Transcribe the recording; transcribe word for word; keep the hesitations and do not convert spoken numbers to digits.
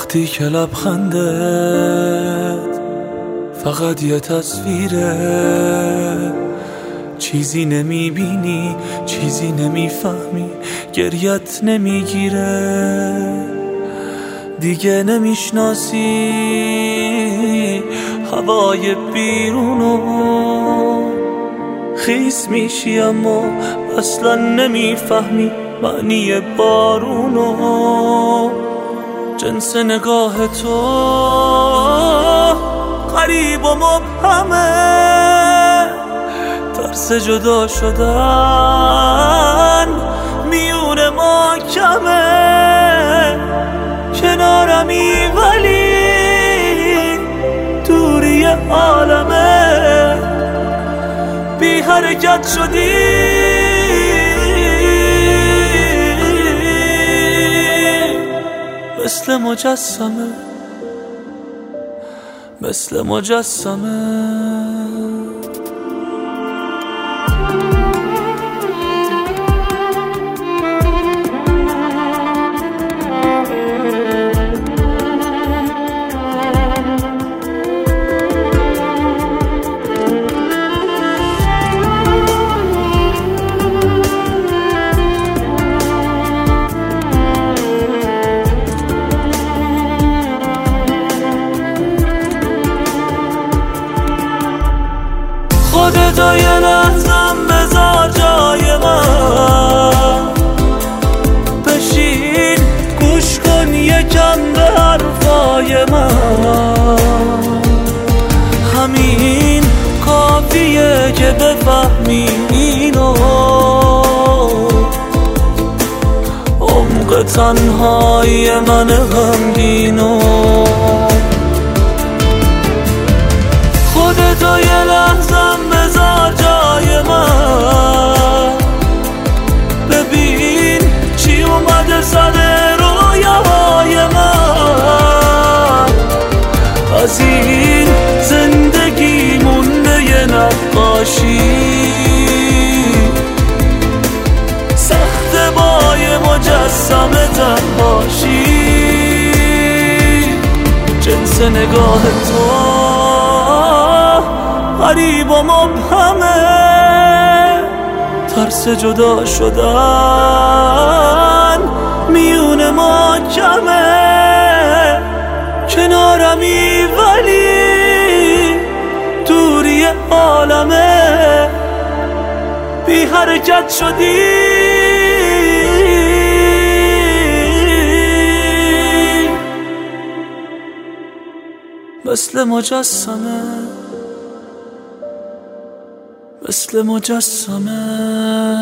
وقتی که لبخندت فقط یه تصویره، چیزی نمیبینی، چیزی نمیفهمی، گریت نمیگیره، دیگه نمیشناسی هوای بیرونو، خیس میشی اما اصلا نمیفهمی معنی بارونو. جنس نگاه تو غریب و مبهمه، ترس جدا شدن میون ما کمه، کنارمی ولی دوری عالمه، بی حرکت شدی مثل مجسمه، مثل مجسمه. خودتو یه لحظم بذار جای من، بشین گوش کن یکم به حرفای من، همین کافیه که بفهمی اینو، عمق تنهای من غمگینو. خودتو یه لحظم بذار جای من، ببین چی اومده سر رویاهای من، از این زندگی مونده یه نقاشی، سخت با یه مجسمه تنهاشی. جنس نگاه تو غریب و مبهمه، ترس جدا شدن میون ما کمه، کنارمی ولی دوری عالمه، بی حرکت شدی مثل مجسمه، مثل مجسمه.